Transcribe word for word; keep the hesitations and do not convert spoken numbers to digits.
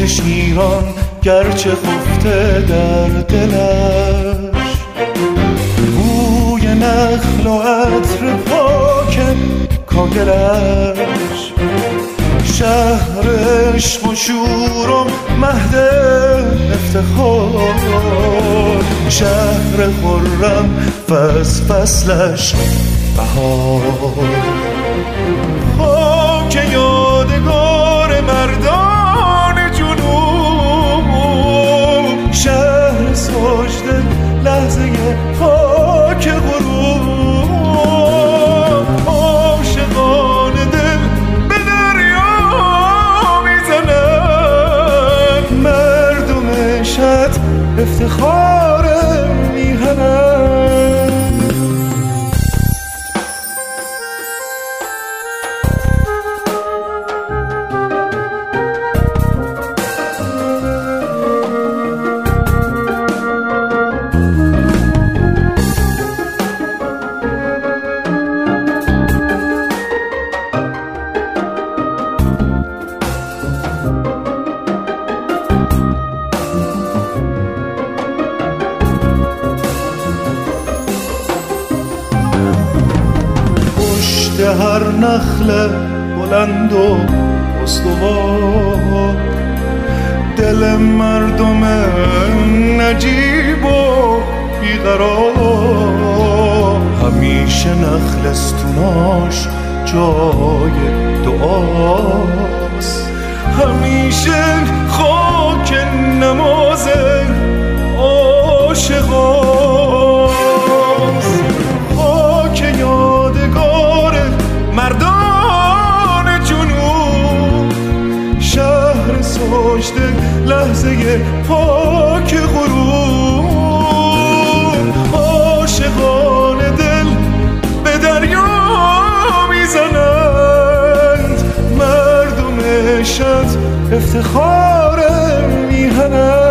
خاک شیران گرچه خفته در دلش، بوی نخل و عطر پاک کاگلش، شهر عشق و شور و مهد افتخار، شهر خرم فصل فصلش بهار. خاک یادگار مردان جنوب، شهر سجده لحظه خاک غروب، عاشقان دل به دریا میزنن، مردمشت افتخار میهنن. هر نخل بلند و استوار، دل مردم نجیب و بیقرار، همیشه نخل استوناش جای دعاست، همیشه خاک نماز عاشقاست. خاک یادگار مردان جنوب، شهر سجده لحظه پاک غروب، عاشقان دل به دریا میزنند، مردمشت افتخار میهنند.